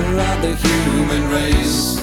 lover of the human race.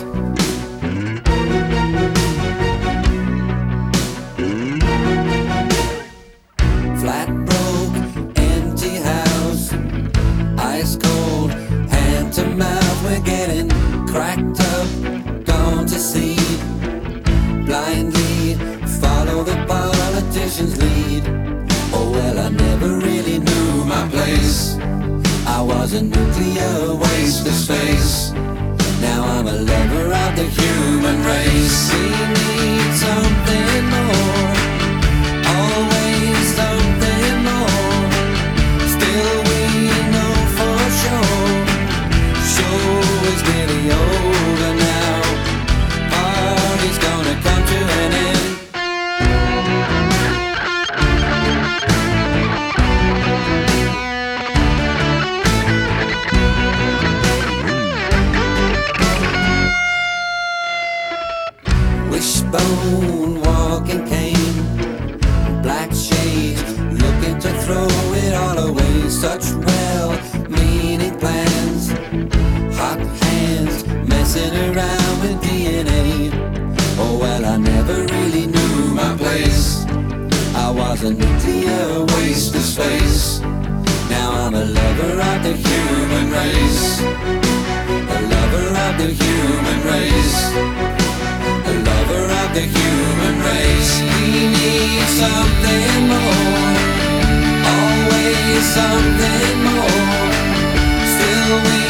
Flat broke, empty house, ice cold, hand to mouth. We're getting cracked up, gone to seed. Blindly follow the politician's lead. Oh well, I never really knew my place. I was a nuclear waste of space. Now I'm a lover of the human race. We need something more, always something more. Still we know for sure, show is nearly over now. Party's gonna come to an end. Wishbone walking cane, black shades looking to throw it all away. Such well-meaning plans, hot hands messing around with DNA. Oh well, I never really knew my place. I was a nuclear waste of space. Now I'm a lover of the human race. A lover of the human race. A lover of the human race. We need something more, always something more. Still we